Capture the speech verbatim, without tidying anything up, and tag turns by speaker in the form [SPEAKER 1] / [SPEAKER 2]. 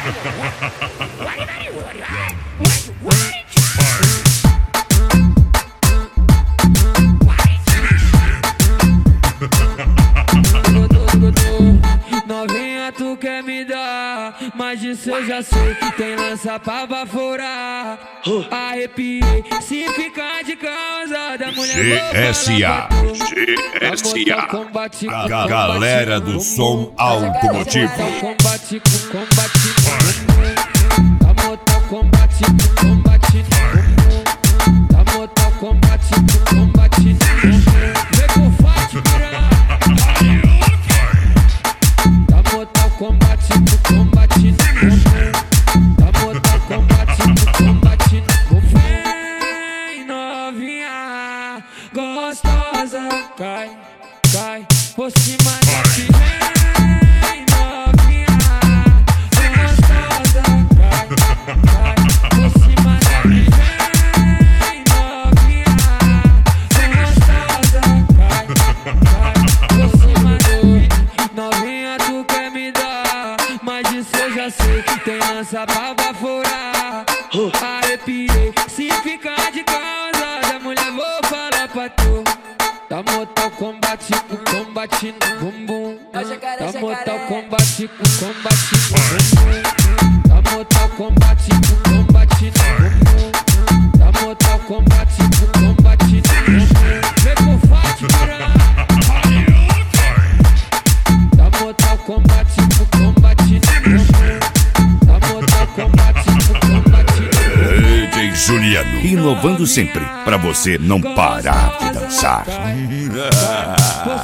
[SPEAKER 1] Novinha, tu quer me dar, mas disso eu já sei. Tem lança pra baforar. Arrepiei, se ficar de causa da mulher.
[SPEAKER 2] G S A, G S A, a galera do som automotivo.
[SPEAKER 1] Combate com combate com a moto combate com combate com a moto combate com combate com vem com forte piranha. A moto combate com combate com a moto combate com combate com vem novinha gostosa cai cai por cima da piranha. Tem lança pra baforar. Arrepiei, se ficar de causa da mulher vou falar pra tu. Da moto combate com combate no bumbum. Da moto combate com combate no bumbum. Da moto combate com combate no bumbum. Da moto combate com combate no bumbum. Vem com forte piranha. Da moto combate com combate no bumbum.
[SPEAKER 2] D J Juliano, inovando sempre, pra você não parar de dançar.